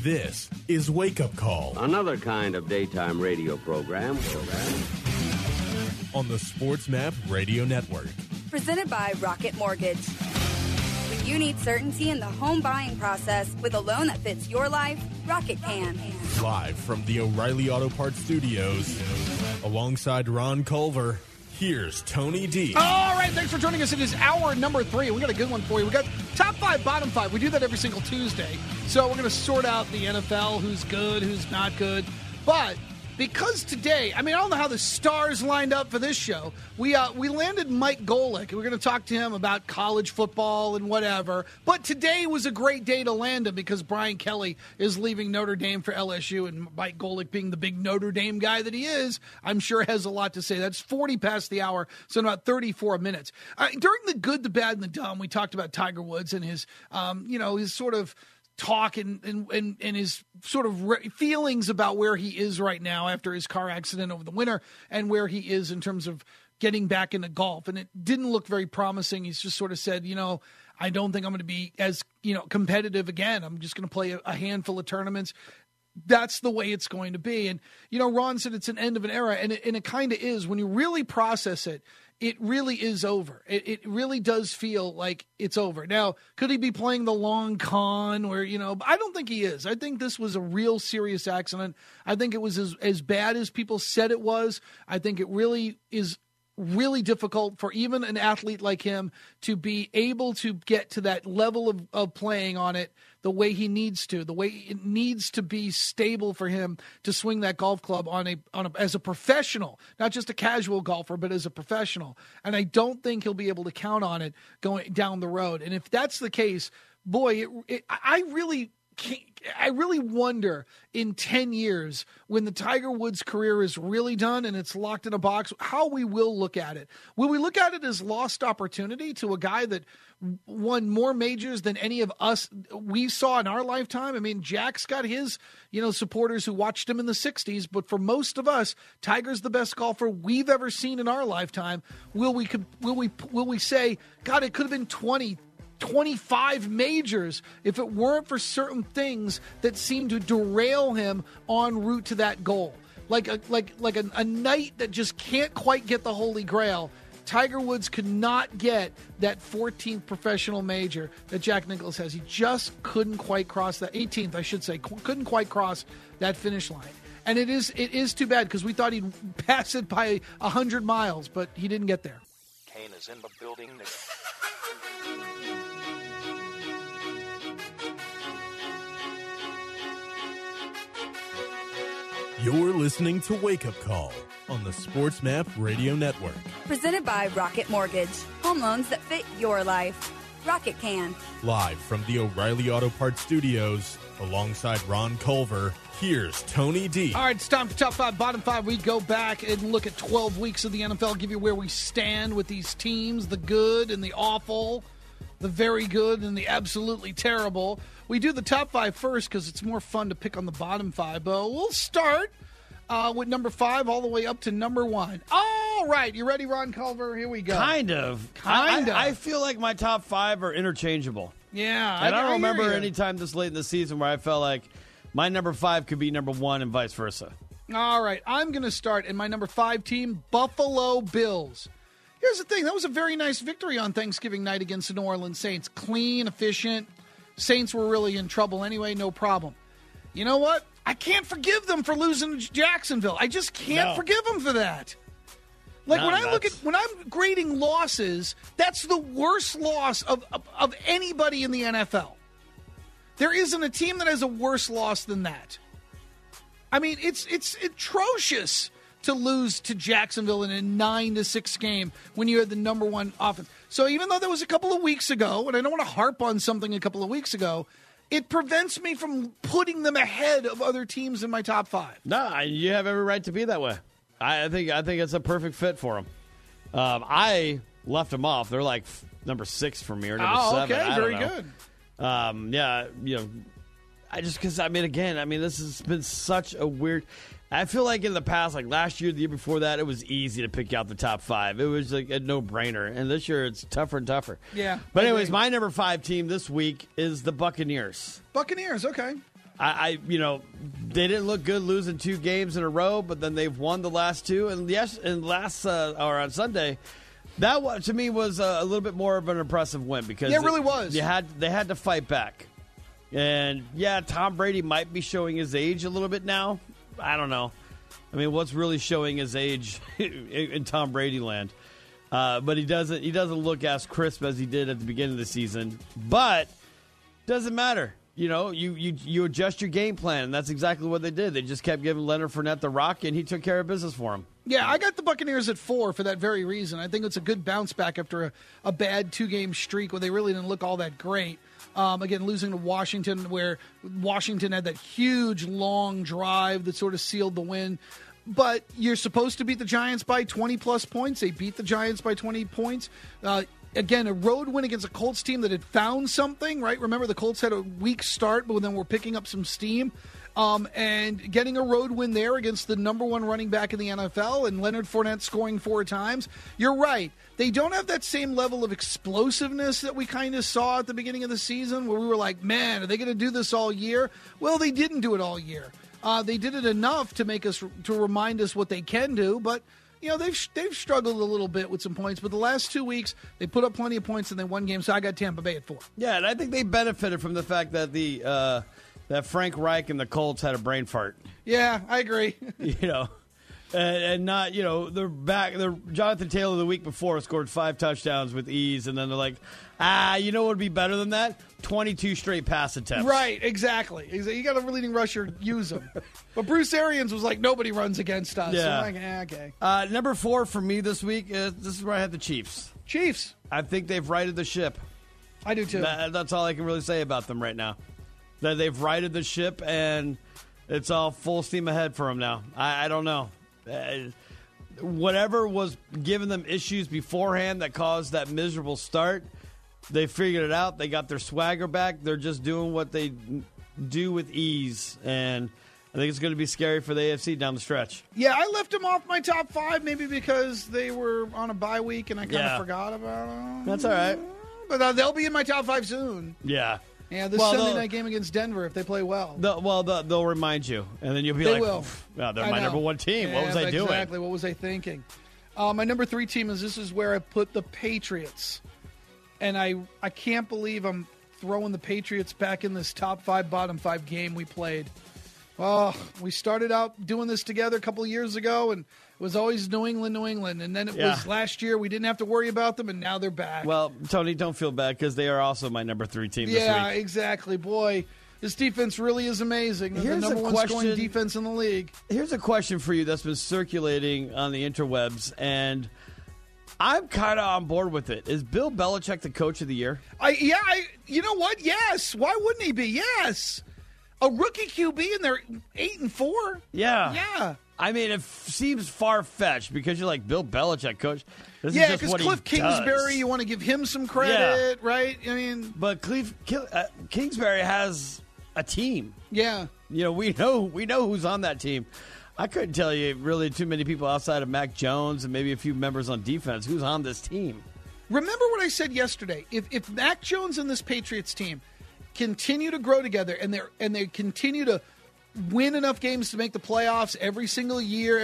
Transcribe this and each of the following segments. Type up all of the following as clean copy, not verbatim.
This is Wake Up Call Another kind of daytime radio program. On the Sports Map Radio Network. Presented by Rocket Mortgage. When you need certainty in the home buying process with a loan that fits your life, Rocket can. Live from the O'Reilly Auto Parts Studios, alongside Ron Culver, here's Tony D. All right, thanks for joining us. It is hour number 3. We got a good one for you. We got top 5, bottom 5. We do that every single Tuesday. So we're going to sort out the NFL, who's good, who's not good. But because today, I don't know how the stars lined up for this show. We landed Mike Golic. We're going to talk to him about college football and whatever. But today was a great day to land him because Brian Kelly is leaving Notre Dame for LSU, and Mike Golic, being the big Notre Dame guy that he is, I'm sure has a lot to say. That's 40 past the hour, so in about 34 minutes. During the good, the bad, and the dumb, we talked about Tiger Woods and his, his sort of talk and his sort of feelings about where he is right now after his car accident over the winter and where he is in terms of getting back into golf. And it didn't look very promising. He's just sort of said, I don't think I'm going to be as, competitive again. I'm just going to play a handful of tournaments. That's the way it's going to be. And, Ron said it's an end of an era, and it kind of is. When you really process it, it really is over. It really does feel like it's over. Now, could he be playing the long con where, I don't think he is. I think this was a real serious accident. I think it was as bad as people said it was. I think it really is really difficult for even an athlete like him to be able to get to that level of playing on it the way he needs to, the way it needs to be stable for him to swing that golf club on a as a professional, not just a casual golfer, but as a professional. And I don't think he'll be able to count on it going down the road. And if that's the case, boy, I really wonder in 10 years when the Tiger Woods career is really done and it's locked in a box, how we will look at it. Will we look at it as lost opportunity to a guy that won more majors than any of us we saw in our lifetime? Jack's got his, supporters who watched him in the 60s, but for most of us, Tiger's the best golfer we've ever seen in our lifetime. Will we say, God, it could have been 25 majors if it weren't for certain things that seem to derail him en route to that goal. Like a knight that just can't quite get the Holy Grail. Tiger Woods could not get that 14th professional major that Jack Nicklaus has. He just couldn't quite cross that 18th, I should say, couldn't quite cross that finish line. And it is too bad because we thought he'd pass it by 100 miles, but he didn't get there. Kane is in the building. You're listening to Wake Up Call on the Sports Map Radio Network. Presented by Rocket Mortgage. Home loans that fit your life. Rocket can. Live from the O'Reilly Auto Parts Studios, alongside Ron Culver, here's Tony D. All right, it's time for Top 5, Bottom 5. We go back and look at 12 weeks of the NFL, give you where we stand with these teams, the good and the awful, the very good and the absolutely terrible. We do the top 5 first because it's more fun to pick on the bottom 5. But we'll start with number 5 all the way up to number 1. All right, you ready, Ron Culver? Here we go. Kind of. I feel like my top 5 are interchangeable. Yeah. And I don't remember any time this late in the season where I felt like my number 5 could be number 1 and vice versa. All right, I'm going to start in my number 5 team, Buffalo Bills. Here's the thing. That was a very nice victory on Thanksgiving night against the New Orleans Saints. Clean, efficient. Saints were really in trouble anyway, no problem. You know what? I can't forgive them for losing to Jacksonville. I just can't forgive them for that. When I'm grading losses, that's the worst loss of anybody in the NFL. There isn't a team that has a worse loss than that. It's atrocious to lose to Jacksonville in a 9-6 game when you had the number 1 offense. So even though that was a couple of weeks ago, and I don't want to harp on something a couple of weeks ago, it prevents me from putting them ahead of other teams in my top 5. No, you have every right to be that way. I think it's a perfect fit for them. I left them off. They're like number 6 for me or number 7. Okay, very good. This has been such a weird. I feel like in the past, like last year, the year before that, it was easy to pick out the top 5. It was like a no-brainer. And this year, it's tougher and tougher. Yeah. But anyways, my number 5 team this week is the Buccaneers. Buccaneers, okay. they didn't look good losing 2 games in a row, but then they've won the last 2. And on Sunday, that to me was a little bit more of an impressive win because it really was. They had to fight back. And yeah, Tom Brady might be showing his age a little bit now. I don't know. I mean, what's really showing his age in Tom Brady land? But he doesn't look as crisp as he did at the beginning of the season. But doesn't matter. You adjust your game plan, and that's exactly what they did. They just kept giving Leonard Fournette the rock, and he took care of business for him. Yeah, I got the Buccaneers at 4 for that very reason. I think it's a good bounce back after a bad 2-game streak where they really didn't look all that great. Again, losing to Washington, where Washington had that huge, long drive that sort of sealed the win. But you're supposed to beat the Giants by 20-plus points. They beat the Giants by 20 points. Again, a road win against a Colts team that had found something, right? Remember, the Colts had a weak start, but then we're picking up some steam. And getting a road win there against the number 1 running back in the NFL and Leonard Fournette scoring 4 times. You're right. They don't have that same level of explosiveness that we kind of saw at the beginning of the season where we were like, man, are they going to do this all year? Well, they didn't do it all year. They did it enough to remind us what they can do, but they've struggled a little bit with some points. But the last 2 weeks, they put up plenty of points and they won games. So I got Tampa Bay at 4. Yeah, and I think they benefited from the fact that that Frank Reich and the Colts had a brain fart. Yeah, I agree. And not, they're back. Jonathan Taylor the week before scored 5 touchdowns with ease, and then they're like, what would be better than that? 22 straight pass attempts. Right, exactly. You got a leading rusher, use him. But Bruce Arians was like, nobody runs against us. Yeah. So I'm like, okay. Number 4 for me this week, this is where I had the Chiefs. Chiefs. I think they've righted the ship. I do too. That's all I can really say about them right now. That they've righted the ship, and it's all full steam ahead for them now. I don't know. Whatever was giving them issues beforehand that caused that miserable start, they figured it out. They got their swagger back. They're just doing what they do with ease, and I think it's going to be scary for the AFC down the stretch. Yeah, I left them off my top 5 maybe because they were on a bye week and I kind of forgot about them. That's all right. But they'll be in my top 5 soon. Yeah. Yeah, this Sunday night game against Denver, if they play well. They'll remind you, and then you'll be they will. Wow, they're my number 1 team. What was I doing? Exactly. What was I thinking? My number 3 team this is where I put the Patriots. And I can't believe I'm throwing the Patriots back in this top 5, bottom 5 game we played. Oh, we started out doing this together a couple of years ago, and it was always New England. And then it was last year. We didn't have to worry about them, and now they're back. Well, Tony, don't feel bad because they are also my number 3 team this week. Yeah, exactly. Boy, this defense really is amazing. They're the number 1 scoring defense in the league. Here's a question for you that's been circulating on the interwebs, and I'm kind of on board with it. Is Bill Belichick the coach of the year? You know what? Yes. Why wouldn't he be? Yes. A rookie QB and they're 8-4. Yeah. Yeah. I mean, it seems far-fetched because you're like, Bill Belichick, coach. This yeah, because Cliff Kingsbury, you want to give him some credit, right? I mean, but Kingsbury has a team. Yeah. We know who's on that team. I couldn't tell you really too many people outside of Mac Jones and maybe a few members on defense who's on this team. Remember what I said yesterday. If Mac Jones and this Patriots team continue to grow together and they continue to win enough games to make the playoffs every single year,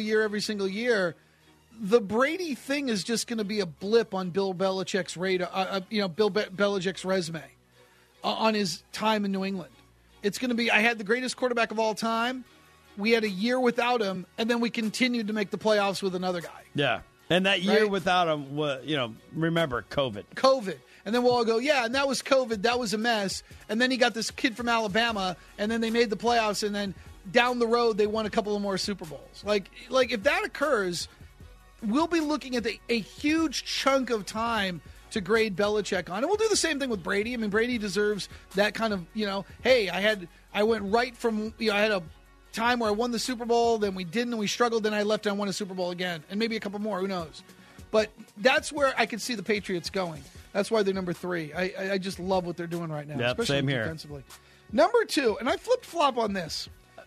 the Brady thing is just going to be a blip on Bill Belichick's radar. Bill Belichick's resume on his time in New England. It's going to be, I had the greatest quarterback of all time. We had a year without him, and then we continued to make the playoffs with another guy. Yeah, and that year without him, remember COVID. And then we'll all go, yeah, and that was COVID. That was a mess. And then he got this kid from Alabama, and then they made the playoffs, and then down the road they won a couple of more Super Bowls. Like if that occurs, we'll be looking at a huge chunk of time to grade Belichick on. And we'll do the same thing with Brady. I mean, Brady deserves that kind of, hey, I went right from, I had a time where I won the Super Bowl, then we didn't, and we struggled, then I left and I won a Super Bowl again. And maybe a couple more, who knows. But that's where I could see the Patriots going. That's why they're number 3. I just love what they're doing right now, yep, especially same here. defensively. Number 2, and I flip-flop on this.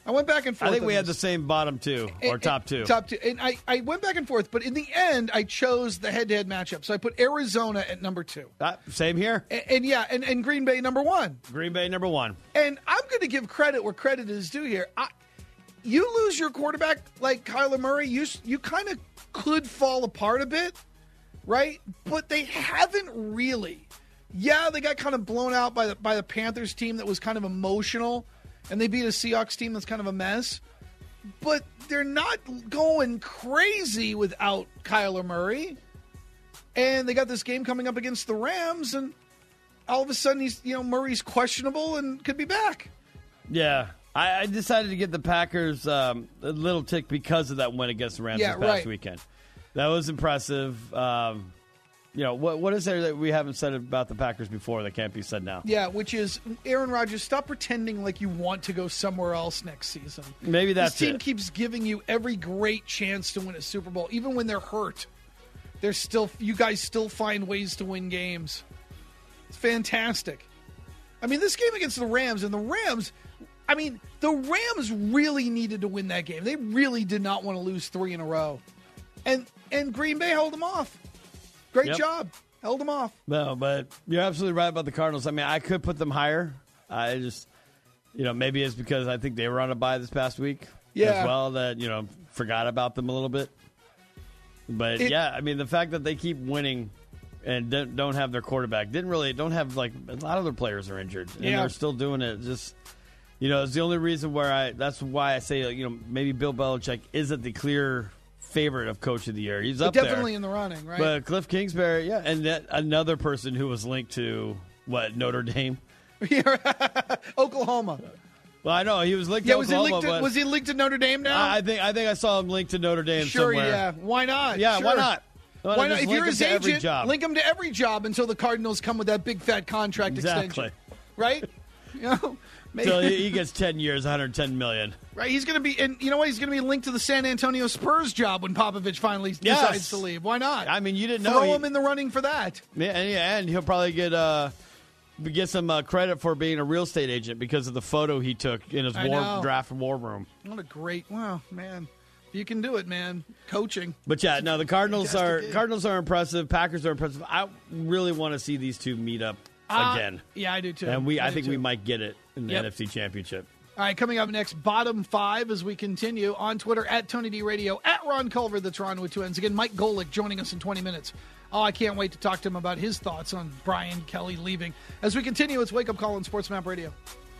I went back and forth. I think we had the same bottom two or top two. Top two. And I went back and forth, but in the end, I chose the head-to-head matchup. So I put Arizona at number 2. Same here. And Green Bay number 1. Green Bay number 1. And I'm going to give credit where credit is due here. You lose your quarterback like Kyler Murray, you kind of could fall apart a bit, right? But they haven't really. Yeah, they got kind of blown out by the Panthers team that was kind of emotional, and they beat a Seahawks team that's kind of a mess. But they're not going crazy without Kyler Murray. And they got this game coming up against the Rams, and all of a sudden Murray's questionable and could be back. Yeah. I decided to get the Packers a little tick because of that win against the Rams this past weekend. That was impressive. What is there that we haven't said about the Packers before that can't be said now? Yeah, which is, Aaron Rodgers, stop pretending like you want to go somewhere else next season. Maybe that's This team keeps giving you every great chance to win a Super Bowl. Even when they're hurt, you guys still find ways to win games. It's fantastic. I mean, this game against the Rams, and the Rams really needed to win that game. They really did not want to lose 3 in a row. And Green Bay held them off. Great job. Held them off. No, but you're absolutely right about the Cardinals. I mean, I could put them higher. I just, maybe it's because I think they were on a bye this past week as well that, forgot about them a little bit. But, the fact that they keep winning and don't have their quarterback, don't have, a lot of their players are injured. And they're still doing it. Just, it's the only reason that's why I say, maybe Bill Belichick isn't the clear favorite of Coach of the Year. He's up definitely in the running, right? But Cliff Kingsbury, and another person who was linked to Notre Dame, Oklahoma. Well, I know he was linked to Oklahoma. Was he linked to Notre Dame now? I think I saw him linked to Notre Dame somewhere. Sure, yeah. Why not? Yeah, sure. why not? Why not? If you're his agent, link him to every job until the Cardinals come with that big fat contract extension. Right? Maybe. So he gets 10 years, $110 million. Right, he's going to be, and you know what? He's going to be linked to the San Antonio Spurs job when Popovich finally decides to leave. Why not? I mean, you didn't know. Throw him in the running for that. Yeah, and he'll probably get some credit for being a real estate agent because of the photo he took in his draft war room. What a great, man. You can do it, man. Coaching. But the Cardinals are impressive. Packers are impressive. I really want to see these two meet up again. Yeah, I do too. And I think we might get it in the NFC Championship. All right, coming up next, bottom 5 as we continue on Twitter at Tony D Radio, at Ron Culver, that's Ron with 2 N's. Again, Mike Golick joining us in 20 minutes. Oh, I can't wait to talk to him about his thoughts on Brian Kelly leaving. As we continue, it's Wake Up Call on Sports Map Radio.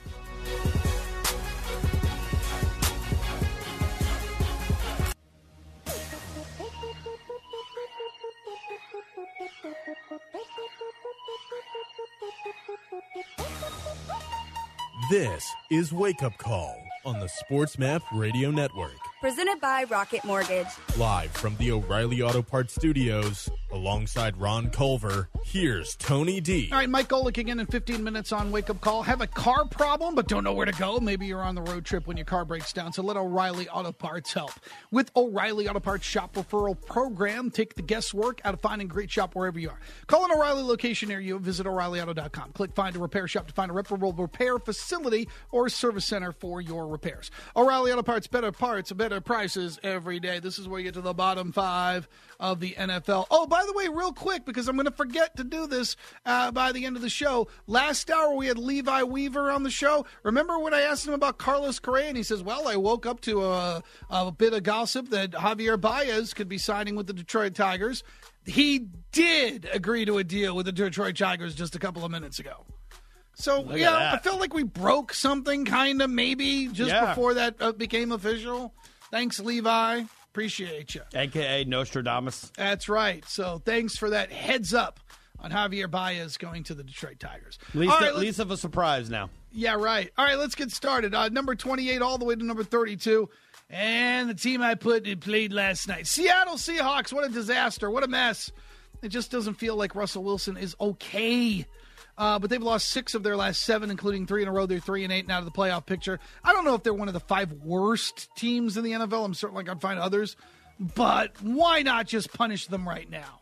This is Wake Up Call on the Sports Map Radio Network. Presented by Rocket Mortgage. Live from the O'Reilly Auto Parts Studios, alongside Ron Culver, here's Tony D. All right, Mike Golick again in 15 minutes on Wake Up Call. Have a car problem but don't know where to go? Maybe you're on the road trip when your car breaks down, so let O'Reilly Auto Parts help. With O'Reilly Auto Parts Shop Referral Program, take the guesswork out of finding a great shop wherever you are. Call an O'Reilly location near you. Visit O'ReillyAuto.com. Click Find a Repair Shop to find a reputable repair facility or service center for your repairs. O'Reilly Auto Parts, better prices every day. This is where you get to the bottom 5 of the NFL. Oh, by the way, real quick, because I'm going to forget to do this by the end of the show. Last hour, we had Levi Weaver on the show. Remember when I asked him about Carlos Correa? And he says, well, I woke up to a bit of gossip that Javier Baez could be signing with the Detroit Tigers. He did agree to a deal with the Detroit Tigers just a couple of minutes ago. So, I felt like we broke something, kind of, maybe, just before that became official. Thanks, Levi. Appreciate you. A.K.A. Nostradamus. That's right. So, thanks for that heads up on Javier Baez going to the Detroit Tigers. Least of a surprise now. Yeah, right. All right, let's get started. Number 28 all the way to number 32. And the team I played last night. Seattle Seahawks, what a disaster. What a mess. It just doesn't feel like Russell Wilson is okay. But they've lost 6 of their last 7, including 3 in a row. They're 3-8 and out of the playoff picture. I don't know if they're one of the 5 worst teams in the NFL. I'm certainly going to find others. But why not just punish them right now?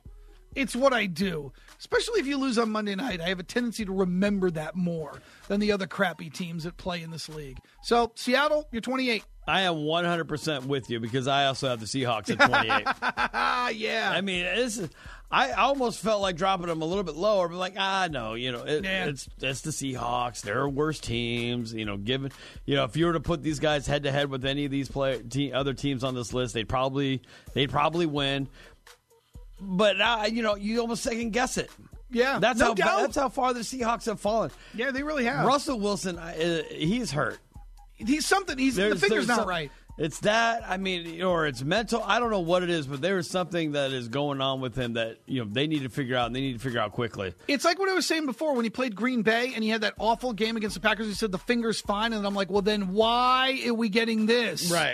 It's what I do. Especially if you lose on Monday night, I have a tendency to remember that more than the other crappy teams that play in this league. So, Seattle, you're 28. I am 100% with you because I also have the Seahawks at 28. Yeah. I mean, I almost felt like dropping them a little bit lower, but like, no, it's the Seahawks. They're worse teams. If you were to put these guys head to head with any of these other teams on this list, they'd probably win. But you almost second guess it. Yeah, that's how far the Seahawks have fallen. Yeah, they really have. Russell Wilson, he's hurt. He's something. The finger's not right. It's that. I mean, or it's mental. I don't know what it is, but there is something that is going on with him that they need to figure out, and they need to figure out quickly. It's like what I was saying before when he played Green Bay and he had that awful game against the Packers. He said the finger's fine, and I'm like, well, then why are we getting this? Right.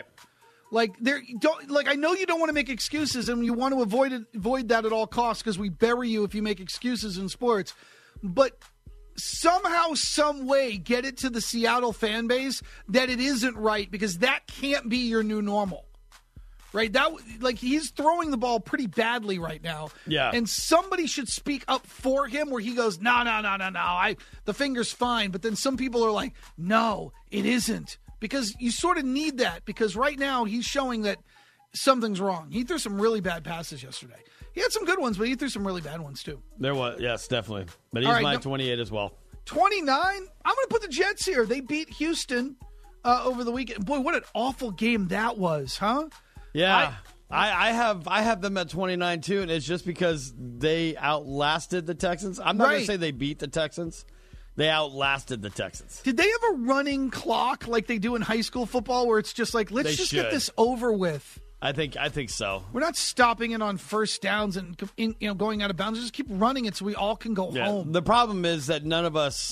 I know you don't want to make excuses, and you want to avoid that at all costs because we bury you if you make excuses in sports. But somehow, some way, get it to the Seattle fan base that it isn't right because that can't be your new normal, right? He's throwing the ball pretty badly right now. Yeah, and somebody should speak up for him where he goes, no, the finger's fine. But then some people are like, no, it isn't. Because you sort of need that because right now he's showing that something's wrong. He threw some really bad passes yesterday. He had some good ones, but he threw some really bad ones too. There was, yes, definitely. But he's my 28 as well. 29? I'm going to put the Jets here. They beat Houston over the weekend. Boy, what an awful game that was, huh? Yeah. I have them at 29 too, and it's just because they outlasted the Texans. I'm not going to say they beat the Texans. They outlasted the Texans. Did they have a running clock like they do in high school football where it's just like, let's get this over with? I think so. We're not stopping it on first downs and going out of bounds. Just keep running it so we all can go home. The problem is that no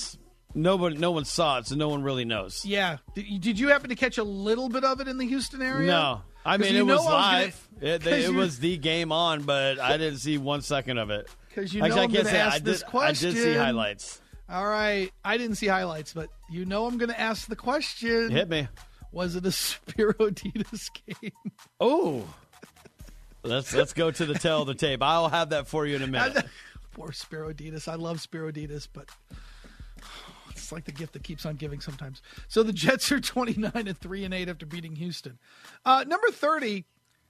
one saw it, so no one really knows. Yeah. Did you happen to catch a little bit of it in the Houston area? No. I mean, it was live. It was the game on, but I didn't see 1 second of it. Because I'm going to ask this question. I did see highlights. All right. I didn't see highlights, but I'm going to ask the question. Hit me. Was it a Spiro Ditas game? Oh. Let's go to the tail of the tape. I'll have that for you in a minute. Poor Spiro Ditas. I love Spiro Ditas, but it's like the gift that keeps on giving sometimes. So the Jets are 29-3-8 after beating Houston. Number 30,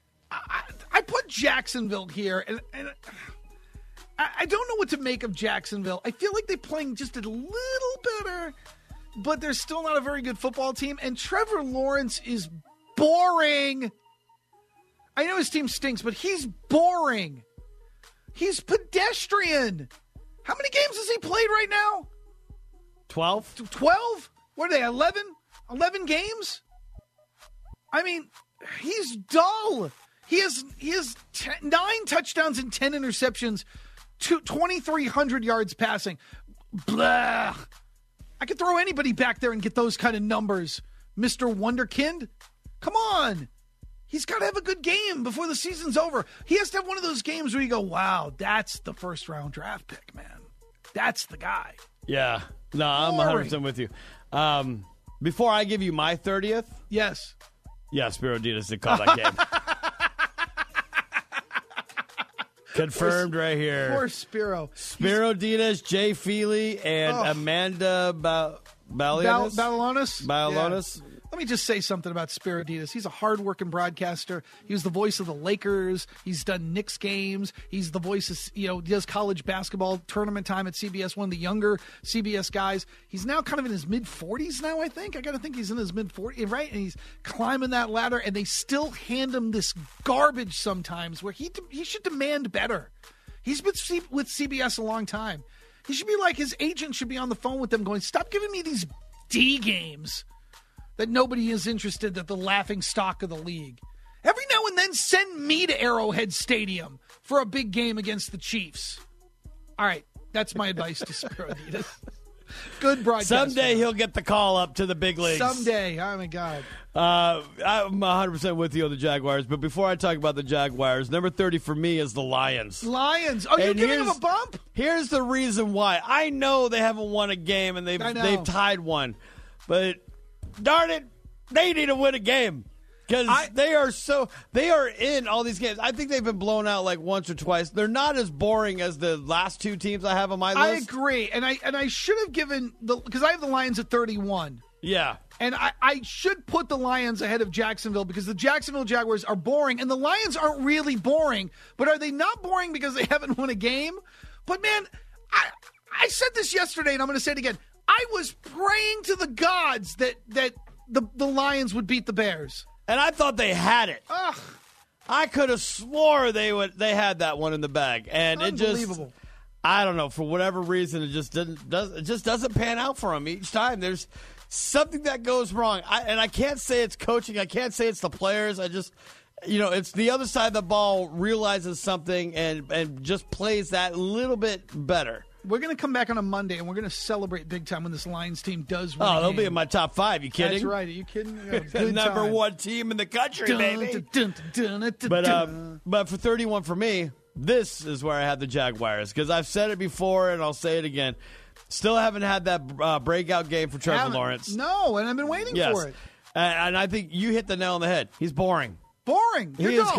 I put Jacksonville here, and I don't know what to make of Jacksonville. I feel like they're playing just a little better, but they're still not a very good football team. And Trevor Lawrence is boring. I know his team stinks, but he's boring. He's pedestrian. How many games has he played right now? 12. 12? What are they, 11? 11 games? I mean, he's dull. He has 9 touchdowns and 10 interceptions. 2,300 yards passing. Blah. I could throw anybody back there and get those kind of numbers. Mr. Wonderkind? Come on. He's got to have a good game before the season's over. He has to have one of those games where you go, wow, that's the first-round draft pick, man. That's the guy. Yeah. No, I'm 100% with you. Before I give you my 30th. Yes. Yeah, Spiro Ditas did call that game. Confirmed right here. Poor Spiro. Spiro Ditas, Jay Feely, and Amanda Balonis. Yeah. Let me just say something about Spiro Ditas. He's a hard-working broadcaster. He was the voice of the Lakers. He's done Knicks games. He's the voice of, he does college basketball tournament time at CBS, one of the younger CBS guys. He's now kind of in his mid-40s now, I think. I got to think he's in his mid-40s, right? And he's climbing that ladder, and they still hand him this garbage sometimes where he should demand better. He's been with CBS a long time. He should be like, his agent should be on the phone with them going, stop giving me these D games that nobody is interested, that the laughing stock of the league. Every now and then, send me to Arrowhead Stadium for a big game against the Chiefs. All right, that's my advice to Spiro Ditas. Good broadcast. Someday he'll get the call up to the big leagues. Someday. Oh, my God. I'm 100% with you on the Jaguars, but before I talk about the Jaguars, number 30 for me is the Lions. Lions. Oh, you're giving them a bump? Here's the reason why. I know they haven't won a game, and they've tied one, but darn it, they need to win a game. Because they are in all these games. I think they've been blown out like once or twice. They're not as boring as the last two teams I have on my list. I agree, and I should have given because I have the Lions at 31. Yeah. And I should put the Lions ahead of Jacksonville because the Jacksonville Jaguars are boring, and the Lions aren't really boring. But are they not boring because they haven't won a game? But, man, I said this yesterday, and I'm going to say it again. I was praying to the gods that the Lions would beat the Bears. And I thought they had it. Ugh. I could have swore they had that one in the bag. And Unbelievable. I don't know, for whatever reason, it just doesn't pan out for them each time. There's something that goes wrong. I can't say it's coaching. I can't say it's the players. It's the other side of the ball realizes something and just plays that little bit better. We're going to come back on a Monday, and we're going to celebrate big time when this Lions team does win. Oh, they'll be in my top 5. You kidding? That's right. Are you kidding? Number 1 team in the country, baby. But for 31 for me, this is where I have the Jaguars because I've said it before, and I'll say it again. Still haven't had that breakout game for Trevor Lawrence. No, and I've been waiting for it. And I think you hit the nail on the head. He's boring. Boring. He is.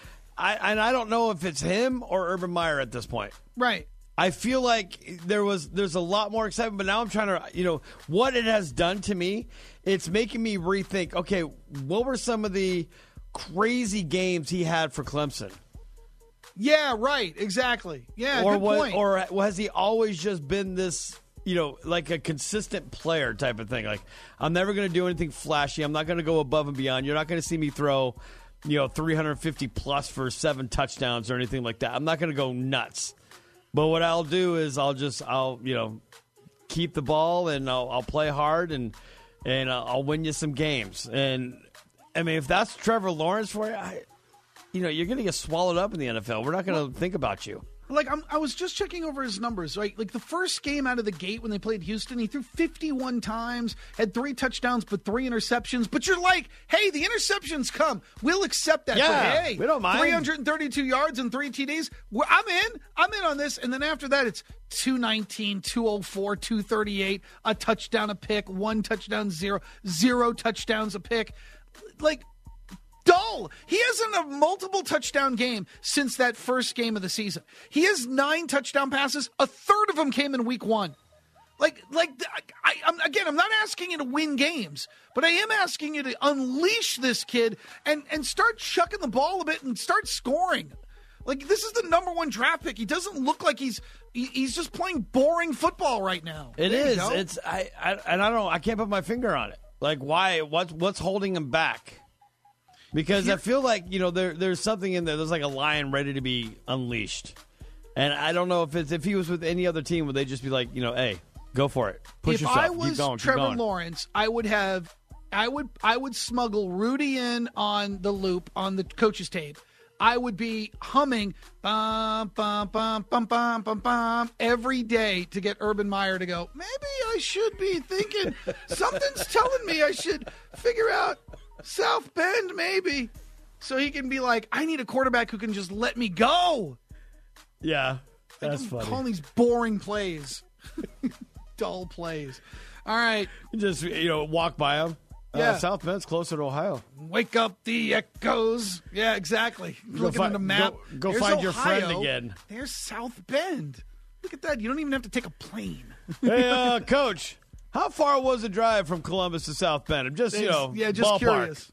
I don't know if it's him or Urban Meyer at this point. Right. I feel like there's a lot more excitement, but now I'm trying to, what it has done to me, it's making me rethink, okay, what were some of the crazy games he had for Clemson? Yeah, right, exactly. Yeah, good point. Or has he always just been this, like a consistent player type of thing? Like, I'm never going to do anything flashy. I'm not going to go above and beyond. You're not going to see me throw, 350 plus for 7 touchdowns or anything like that. I'm not going to go nuts. But what I'll do is I'll keep the ball and I'll play hard and I'll win you some games. And I mean, if that's Trevor Lawrence for you, you're going to get swallowed up in the NFL. We're not going to think about you. Like I was just checking over his numbers, right? Like the first game out of the gate when they played Houston, he threw 51 times, had 3 touchdowns, but 3 interceptions. But you're like, hey, the interceptions come. We'll accept that. Yeah, hey, we don't mind. 332 yards and 3 TDs. I'm in on this. And then after that, it's 219, 204, 238, a touchdown, a pick, 1 touchdown, 0 touchdowns, a pick. Like, dull. He hasn't a multiple touchdown game since that first game of the season. He has 9 touchdown passes. A third of them came in week 1. I'm not asking you to win games, but I am asking you to unleash this kid and start chucking the ball a bit and start scoring. Like, this is the number 1 draft pick. He doesn't look like he's just playing boring football right now. It is. It's I don't know. I can't put my finger on it. Like, why? What's holding him back? Because I feel like, there's something in there. There's like a lion ready to be unleashed. And I don't know if he was with any other team, would they just be like, hey, go for it. Push yourself. If I was Trevor Lawrence, I would smuggle Rudy in on the loop on the coach's tape. I would be humming bum, bum, bum, bum, bum, bum, bum, every day to get Urban Meyer to go, maybe I should be thinking, something's telling me I should figure out South Bend, maybe. So he can be like, I need a quarterback who can just let me go. Yeah, that's funny. Calling these boring plays. Dull plays. All right. Just, walk by them. Yeah. South Bend's closer to Ohio. Wake up the echoes. Yeah, exactly. Looking at the map. Go There's find Ohio. your friend again. There's South Bend. Look at that. You don't even have to take a plane. Hey, Coach. How far was the drive from Columbus to South Bend? I'm just, just ballpark. Curious.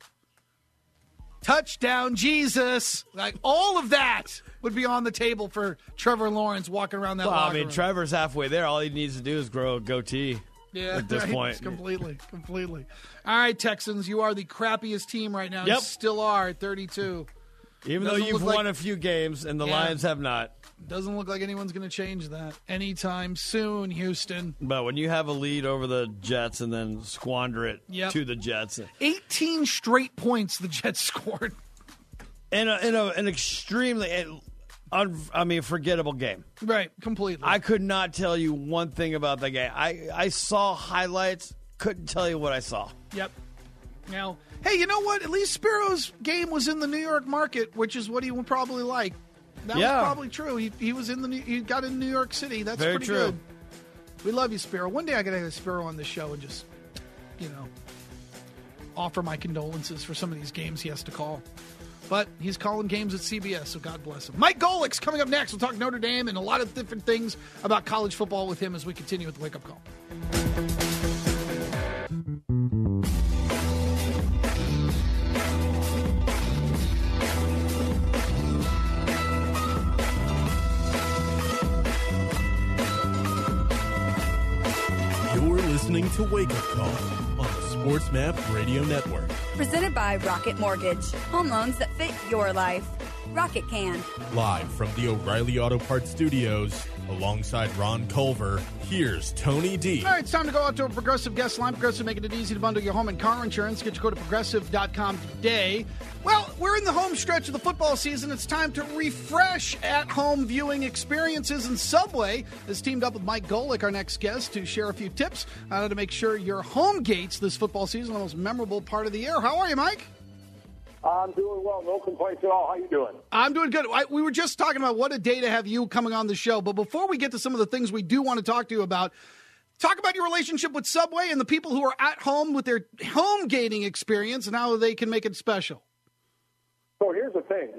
Touchdown, Jesus. Like, all of that would be on the table for Trevor Lawrence walking around that locker room. Trevor's halfway there. All he needs to do is grow a goatee at this point. Completely. All right, Texans, you are the crappiest team right now. Yep. You still are at 32. Even though you've won a few games and the Lions have not. Doesn't look like anyone's going to change that anytime soon, Houston. But when you have a lead over the Jets and then squander it to the Jets. 18 straight points the Jets scored. In an extremely, forgettable game. Right, completely. I could not tell you one thing about that game. I saw highlights, couldn't tell you what I saw. Yep. Now, hey, you know what? At least Spiro's game was in the New York market, which is what he would probably like. That was probably true. He was he got in New York City. That's very pretty true. Good. We love you, Spiro. One day I gotta have Spiro on the show and just, offer my condolences for some of these games he has to call. But he's calling games at CBS, so God bless him. Mike Golick's coming up next. We'll talk Notre Dame and a lot of different things about college football with him as we continue with the Wake Up Call. You're listening to Wake Up Call on the Sports Map Radio Network. Presented by Rocket Mortgage. Home loans that fit your life. Rocket can. Live from the O'Reilly Auto Parts Studios, alongside Ron Culver, here's Tony D. All right, it's time to go out to a Progressive guest line. Progressive making it easy to bundle your home and car insurance. Get your go to Progressive.com today. Well, we're in the home stretch of the football season. It's time to refresh at-home viewing experiences, and Subway has teamed up with Mike Golick, our next guest, to share a few tips on how to make sure your home gates this football season are the most memorable part of the year. How are you, Mike? I'm doing well. No complaints at all. How you doing? I'm doing good. We were just talking about what a day to have you coming on the show. But before we get to some of the things we do want to talk to you about, talk about your relationship with Subway and the people who are at home with their home gating experience and how they can make it special. So here's the thing.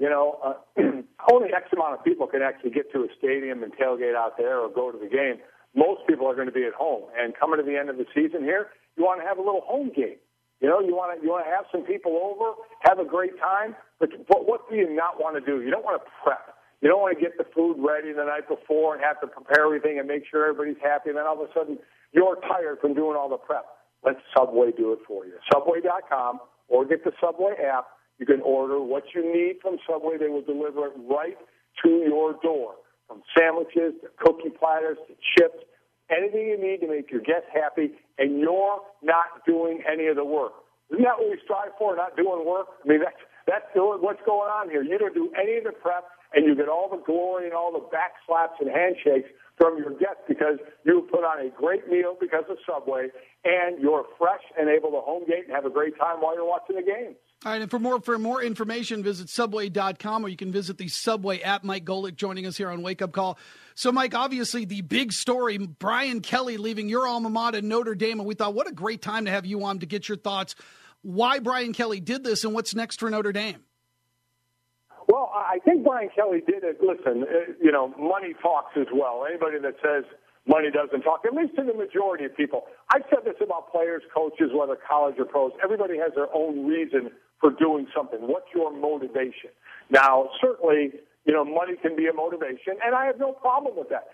Only X amount of people can actually get to a stadium and tailgate out there or go to the game. Most people are going to be at home. And coming to the end of the season here, you want to have a little home game. You want to have some people over, have a great time, but what do you not want to do? You don't want to prep. You don't want to get the food ready the night before and have to prepare everything and make sure everybody's happy, and then all of a sudden you're tired from doing all the prep. Let Subway do it for you. Subway.com, or get the Subway app. You can order what you need from Subway. They will deliver it right to your door, from sandwiches to cookie platters to chips. Anything you need to make your guests happy, and you're not doing any of the work. Isn't that what we strive for, not doing work? I mean, that's what's going on here. You don't do any of the prep, and you get all the glory and all the back slaps and handshakes from your guests because you put on a great meal because of Subway, and you're fresh and able to home gate and have a great time while you're watching the games. All right, and for more information, visit Subway.com, or you can visit the Subway app. Mike Golick joining us here on Wake Up Call. So, Mike, obviously the big story, Brian Kelly leaving your alma mater, Notre Dame, and we thought, what a great time to have you on to get your thoughts. Why Brian Kelly did this and what's next for Notre Dame? Well, I think Brian Kelly did it. Listen, money talks as well. Anybody that says money doesn't talk, at least to the majority of people. I've said this about players, coaches, whether college or pros. Everybody has their own reason for doing something. What's your motivation? Now, certainly, money can be a motivation, and I have no problem with that.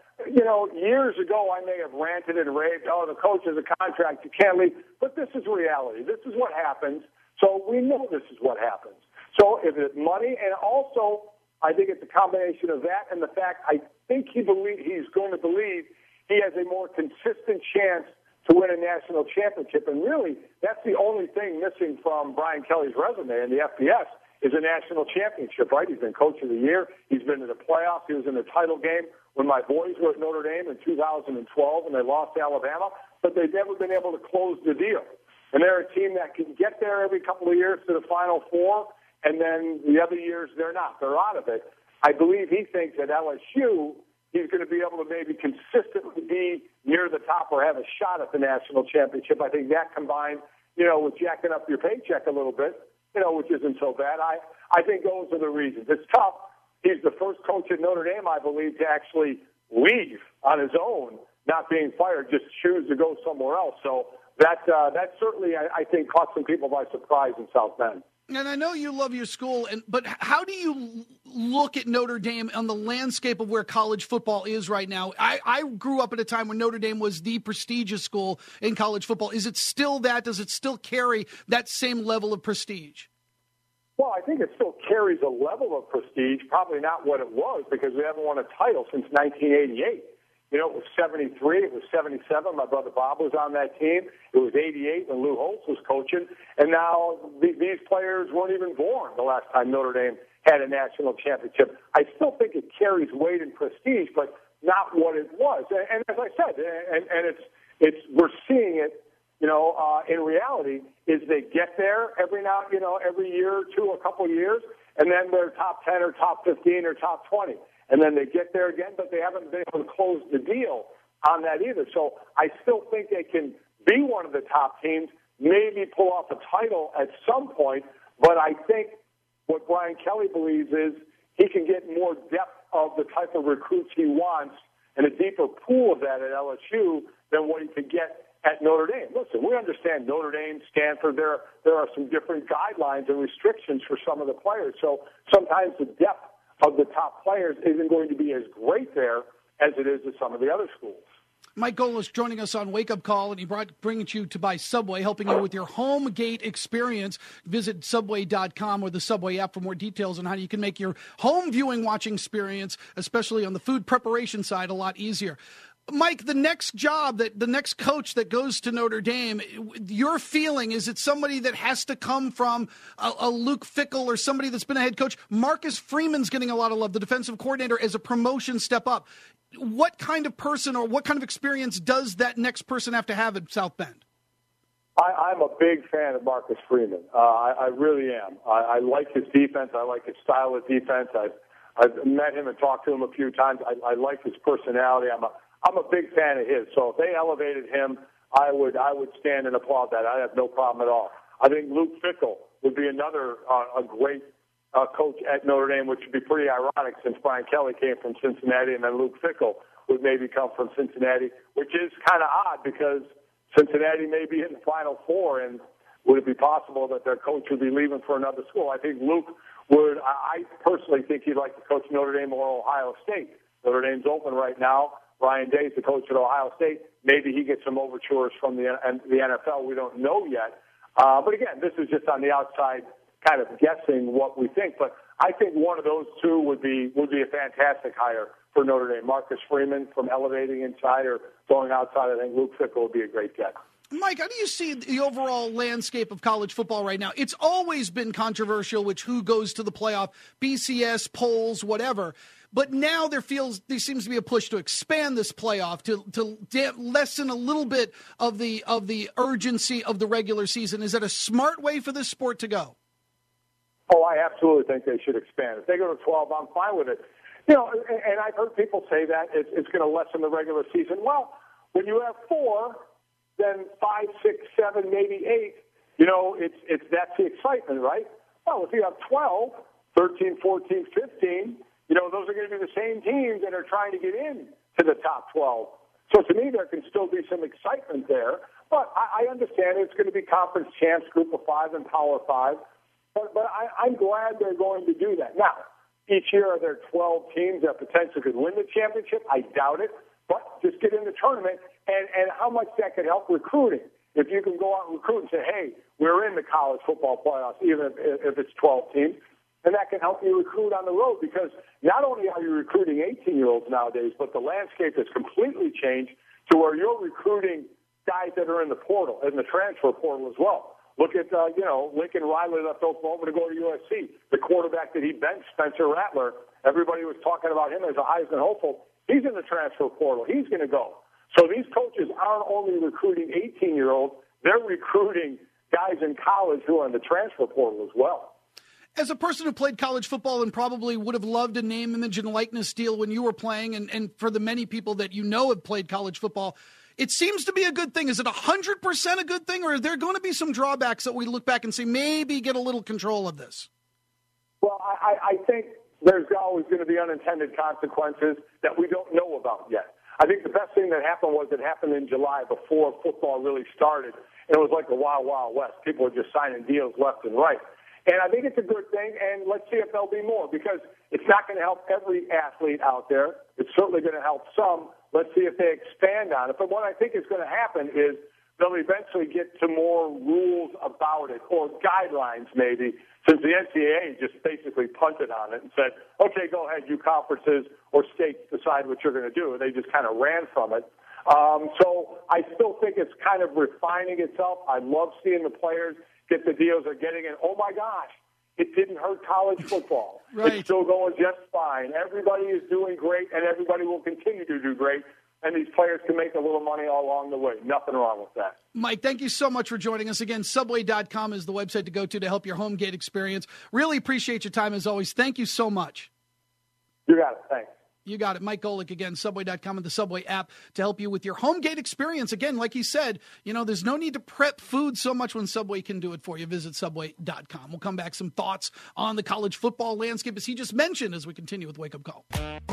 Years ago, I may have ranted and raved, the coach has a contract, you can't leave. But this is reality. This is what happens. So we know this is what happens. So if it's money, and also I think it's a combination of that and the fact I think he's going to believe he has a more consistent chance to win a national championship. And really, that's the only thing missing from Brian Kelly's resume in the FBS is a national championship, right? He's been coach of the year. He's been to the playoffs. He was in the title game when my boys were at Notre Dame in 2012 and they lost to Alabama, but they've never been able to close the deal. And they're a team that can get there every couple of years to the Final Four, and then the other years they're not. They're out of it. I believe he thinks at LSU he's going to be able to maybe consistently be near the top or have a shot at the national championship. I think that combined, with jacking up your paycheck a little bit, which isn't so bad. I think those are the reasons. It's tough. He's the first coach at Notre Dame, I believe, to actually leave on his own, not being fired, just choose to go somewhere else. So that certainly, I think, caught some people by surprise in South Bend. And I know you love your school, but how do you look at Notre Dame on the landscape of where college football is right now? I grew up at a time when Notre Dame was the prestigious school in college football. Is it still that? Does it still carry that same level of prestige? Well, I think it still carries a level of prestige, probably not what it was, because we haven't won a title since 1988. It was 73, it was 77. My brother Bob was on that team. It was 88 when Lou Holtz was coaching. And now these players weren't even born the last time Notre Dame had a national championship. I still think it carries weight and prestige, but not what it was. And as I said, we're seeing it, in reality, is they get there every year or two, a couple of years, and then they're top 10 or top 15 or top 20. And then they get there again, but they haven't been able to close the deal on that either. So I still think they can be one of the top teams, maybe pull off a title at some point. But I think what Brian Kelly believes is he can get more depth of the type of recruits he wants and a deeper pool of that at LSU than what he could get at Notre Dame. Listen, we understand Notre Dame, Stanford, there are some different guidelines and restrictions for some of the players. So sometimes the depth of the top players isn't going to be as great there as it is at some of the other schools. Mike Golis joining us on Wake Up Call, and he brings you to by Subway, helping you with your home gate experience. Visit Subway.com or the Subway app for more details on how you can make your home viewing watching experience, especially on the food preparation side, a lot easier. Mike, the next coach that goes to Notre Dame, your feeling, is it somebody that has to come from a Luke Fickell or somebody that's been a head coach? Marcus Freeman's getting a lot of love, the defensive coordinator, as a promotion step up. What kind of person or what kind of experience does that next person have to have at South Bend? I'm a big fan of Marcus Freeman. I really am. I like his defense. I like his style of defense. I've met him and talked to him a few times. I like his personality. I'm a big fan of his. So if they elevated him, I would stand and applaud that. I have no problem at all. I think Luke Fickell would be another a great coach at Notre Dame, which would be pretty ironic since Brian Kelly came from Cincinnati, and then Luke Fickell would maybe come from Cincinnati, which is kind of odd because Cincinnati may be in the Final Four, and would it be possible that their coach would be leaving for another school? I think Luke would. I personally think he'd like to coach Notre Dame or Ohio State. Notre Dame's open right now. Ryan Day's the coach at Ohio State. Maybe he gets some overtures from the NFL. We don't know yet. But again, this is just on the outside kind of guessing what we think. But I think one of those two would be a fantastic hire for Notre Dame. Marcus Freeman from elevating inside or going outside. I think Luke Fickell would be a great get. Mike, how do you see the overall landscape of college football right now? It's always been controversial, who goes to the playoff, BCS, polls, whatever. But now there seems to be a push to expand this playoff to lessen a little bit of the urgency of the regular season. Is that a smart way for this sport to go? Oh, I absolutely think they should expand. If they go to 12, I'm fine with it. And I've heard people say that it's going to lessen the regular season. Well, when you have 4, then 5, 6, 7, maybe 8, that's the excitement, right? Well, if you have 12, 13, 14, 15, those are going to be the same teams that are trying to get in to the top 12. So to me, there can still be some excitement there. But I understand it's going to be conference champs, group of 5 and Power 5. But I'm glad they're going to do that. Now, each year are there 12 teams that potentially could win the championship? I doubt it. But just get in the tournament and how much that could help recruiting. If you can go out and recruit and say, hey, we're in the college football playoffs, even if it's 12 teams, and that can help you recruit on the road because not only are you recruiting 18-year-olds nowadays, but the landscape has completely changed to where you're recruiting guys that are in the portal, in the transfer portal as well. Look at, Lincoln Riley left Oklahoma to go to USC. The quarterback that he benched, Spencer Rattler, everybody was talking about him as a Heisman hopeful. He's in the transfer portal. He's going to go. So these coaches aren't only recruiting 18-year-olds, they're recruiting guys in college who are in the transfer portal as well. As a person who played college football and probably would have loved a name, image, and likeness deal when you were playing, and for the many people that have played college football, it seems to be a good thing. Is it 100% a good thing, or are there going to be some drawbacks that we look back and say, maybe get a little control of this? Well, I think there's always going to be unintended consequences that we don't know about yet. I think the best thing that happened was it happened in July before football really started. It was like the Wild Wild West. People were just signing deals left and right. And I think it's a good thing, and let's see if there'll be more, because it's not going to help every athlete out there. It's certainly going to help some. Let's see if they expand on it. But what I think is going to happen is they'll eventually get to more rules about it, or guidelines maybe, since the NCAA just basically punted on it and said, okay, go ahead, you conferences or states decide what you're going to do. And they just kind of ran from it. So I still think it's kind of refining itself. I love seeing the players get the deals they're getting, and oh my gosh, it didn't hurt college football. Right. It's still going just fine. Everybody is doing great, and everybody will continue to do great, and these players can make a little money all along the way. Nothing wrong with that. Mike, thank you so much for joining us. Again, Subway.com is the website to go to help your home gate experience. Really appreciate your time as always. Thank you so much. You got it. Thanks. You got it. Mike Golick again, Subway.com and the Subway app to help you with your home gate experience. Again, like he said, there's no need to prep food so much when Subway can do it for you. Visit Subway.com. We'll come back some thoughts on the college football landscape, as he just mentioned, as we continue with Wake Up Call.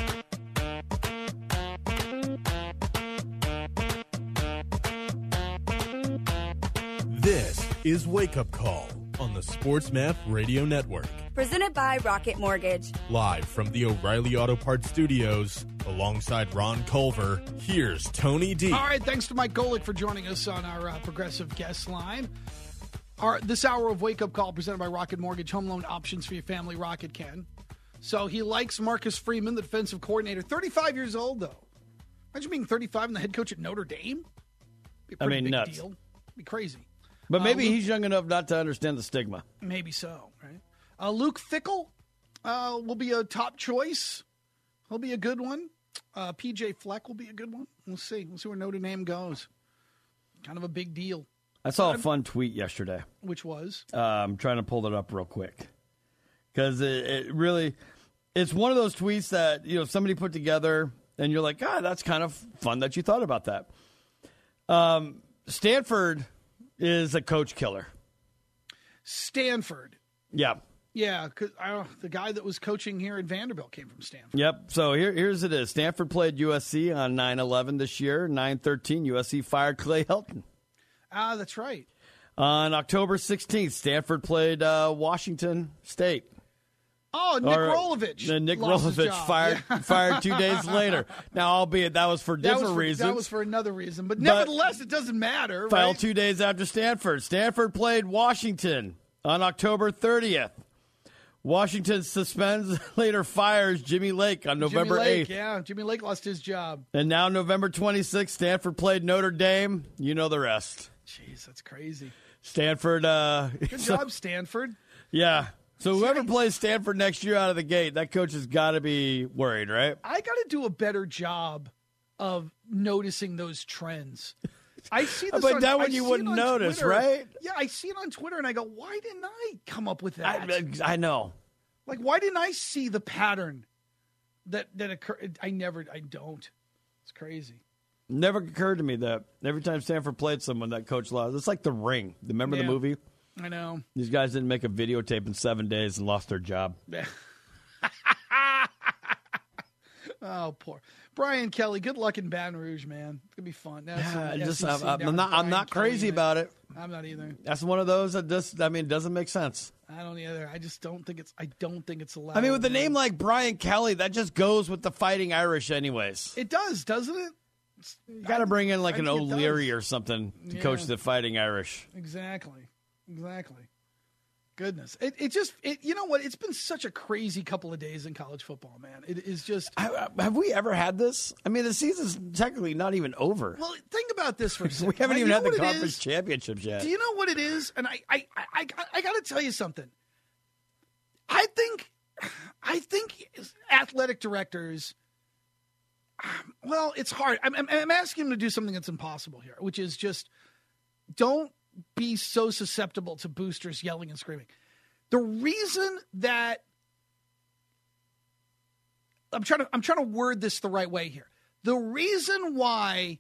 This is Wake Up Call on the SportsMap Radio Network. Presented by Rocket Mortgage. Live from the O'Reilly Auto Parts Studios, alongside Ron Culver, here's Tony D. All right, thanks to Mike Golick for joining us on our progressive guest line. This hour of Wake Up Call presented by Rocket Mortgage, home loan options for your family. Rocket can. So he likes Marcus Freeman, the defensive coordinator. 35 years old, though. Imagine being 35 and the head coach at Notre Dame. Be a pretty big nuts. Deal. Be crazy. But maybe he's young enough not to understand the stigma. Maybe so, right? Luke Fickell will be a top choice. He'll be a good one. PJ Fleck will be a good one. We'll see. We'll see where Notre Dame goes. Kind of a big deal. I saw a fun tweet yesterday. Which was? I'm trying to pull it up real quick. Because it's one of those tweets that, somebody put together and you're like, that's kind of fun that you thought about that. Stanford is a coach killer. Stanford. Yeah. Yeah, because the guy that was coaching here at Vanderbilt came from Stanford. Yep. So here's it is. Stanford played USC on 9/11 this year. 9/13, USC fired Clay Helton. That's right. On October 16th, Stanford played Washington State. Oh, Nick Rolovich. Nick Rolovich fired 2 days later. Now, albeit that was for different reasons. That was for another reason. But nevertheless, it doesn't matter. Filed 2 days after Stanford. Stanford played Washington on October 30th. Washington suspends, later fires Jimmy Lake on November 8th. Yeah, Jimmy Lake lost his job. And now November 26th, Stanford played Notre Dame. You know the rest. Jeez, that's crazy. Stanford. Good job, Stanford. Yeah. So whoever plays Stanford next year out of the gate, that coach has got to be worried, right? I got to do a better job of noticing those trends. I see this but that one you wouldn't notice, Twitter. Right? Yeah, I see it on Twitter, and I go, why didn't I come up with that? I know. Like, why didn't I see the pattern that occurred? I don't. It's crazy. Never occurred to me that every time Stanford played someone, that coach lost. It's like The Ring. Remember the movie? I know. These guys didn't make a videotape in 7 days and lost their job. Oh, poor Brian Kelly. Good luck in Baton Rouge, man. It's gonna be fun. I'm not crazy about it. I'm not either. That's one of those that doesn't make sense. I don't either. I just don't think it's allowed. I mean, with a name like Brian Kelly, that just goes with the Fighting Irish, anyways. It does, doesn't it? You got to bring in like an O'Leary or something to coach the Fighting Irish. Exactly. Goodness. You know what? It's been such a crazy couple of days in college football, man. It is just. Have we ever had this? I mean, the season's technically not even over. Well, think about this for a second. We haven't even had the conference championships yet. Do you know what it is? And I got to tell you something. I think athletic directors. Well, it's hard. I'm asking them to do something that's impossible here, which is just don't be so susceptible to boosters yelling and screaming. The reason that I'm trying to word this the right way here. The reason why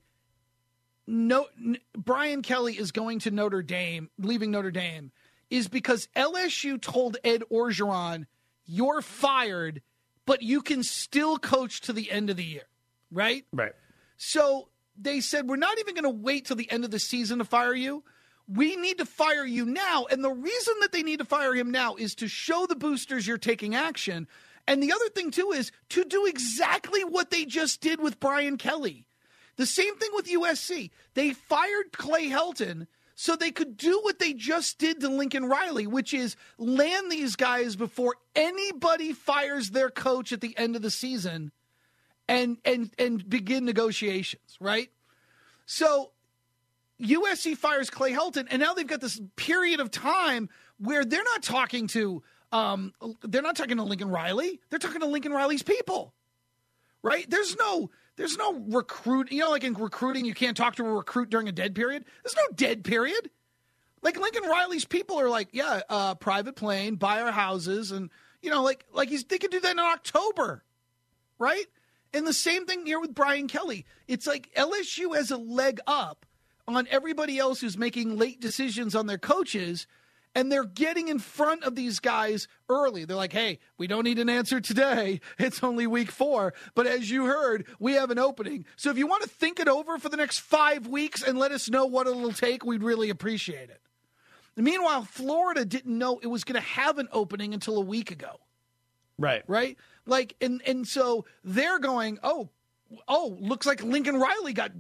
Brian Kelly is going to Notre Dame, leaving Notre Dame, is because LSU told Ed Orgeron, "You're fired, but you can still coach to the end of the year." Right? Right. So they said, we're not even going to wait till the end of the season to fire you. We need to fire you now. And the reason that they need to fire him now is to show the boosters you're taking action. And the other thing, too, is to do exactly what they just did with Brian Kelly. The same thing with USC. They fired Clay Helton so they could do what they just did to Lincoln Riley, which is land these guys before anybody fires their coach at the end of the season and begin negotiations, right? So USC fires Clay Helton, and now they've got this period of time where they're not talking to Lincoln Riley. They're talking to Lincoln Riley's people, right? There's no recruit. You know, like in recruiting, you can't talk to a recruit during a dead period. There's no dead period. Like Lincoln Riley's people are like, private plane, buy our houses, and they could do that in October, right? And the same thing here with Brian Kelly. It's like LSU has a leg up on everybody else who's making late decisions on their coaches, and they're getting in front of these guys early. They're like, hey, we don't need an answer today. It's only week 4. But as you heard, we have an opening. So if you want to think it over for the next 5 weeks and let us know what it'll take, we'd really appreciate it. Meanwhile, Florida didn't know it was going to have an opening until a week ago. Right. Right? Like, and so they're going, oh, looks like Lincoln Riley got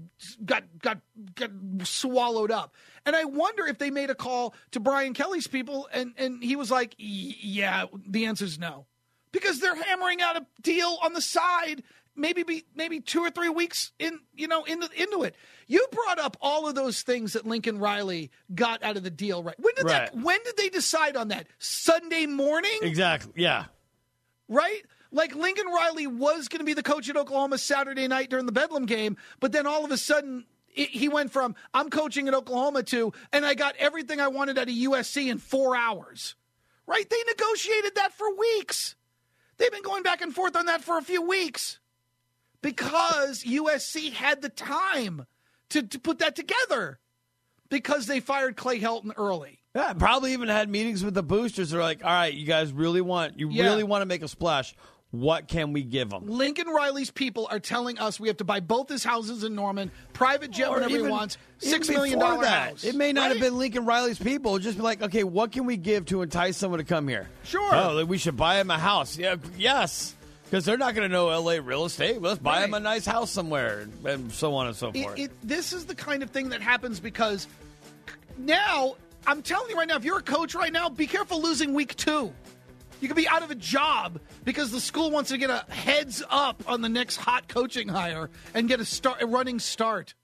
swallowed up. And I wonder if they made a call to Brian Kelly's people and he was like, yeah, the answer's no. Because they're hammering out a deal on the side, maybe 2 or 3 weeks into it. You brought up all of those things that Lincoln Riley got out of the deal, right? When did they decide on that? Sunday morning? Exactly. Yeah. Right? Like Lincoln Riley was going to be the coach at Oklahoma Saturday night during the Bedlam game, but then all of a sudden he went from I'm coaching at Oklahoma to and I got everything I wanted out of USC in 4 hours. Right? They negotiated that for weeks. They've been going back and forth on that for a few weeks because USC had the time to put that together because they fired Clay Helton early. Yeah, probably even had meetings with the boosters. They're like, all right, you guys really want to make a splash. What can we give them? Lincoln Riley's people are telling us we have to buy both his houses in Norman, private jet whenever he wants, $6 million house. It may not have been Lincoln Riley's people. Just be like, okay, what can we give to entice someone to come here? Sure. Oh, we should buy him a house. Yeah, yes. Because they're not going to know L.A. real estate. Let's buy him a nice house somewhere, and so on and so forth. This is the kind of thing that happens because now, I'm telling you right now, if you're a coach right now, be careful losing week 2. You could be out of a job because the school wants to get a heads up on the next hot coaching hire and get a running start.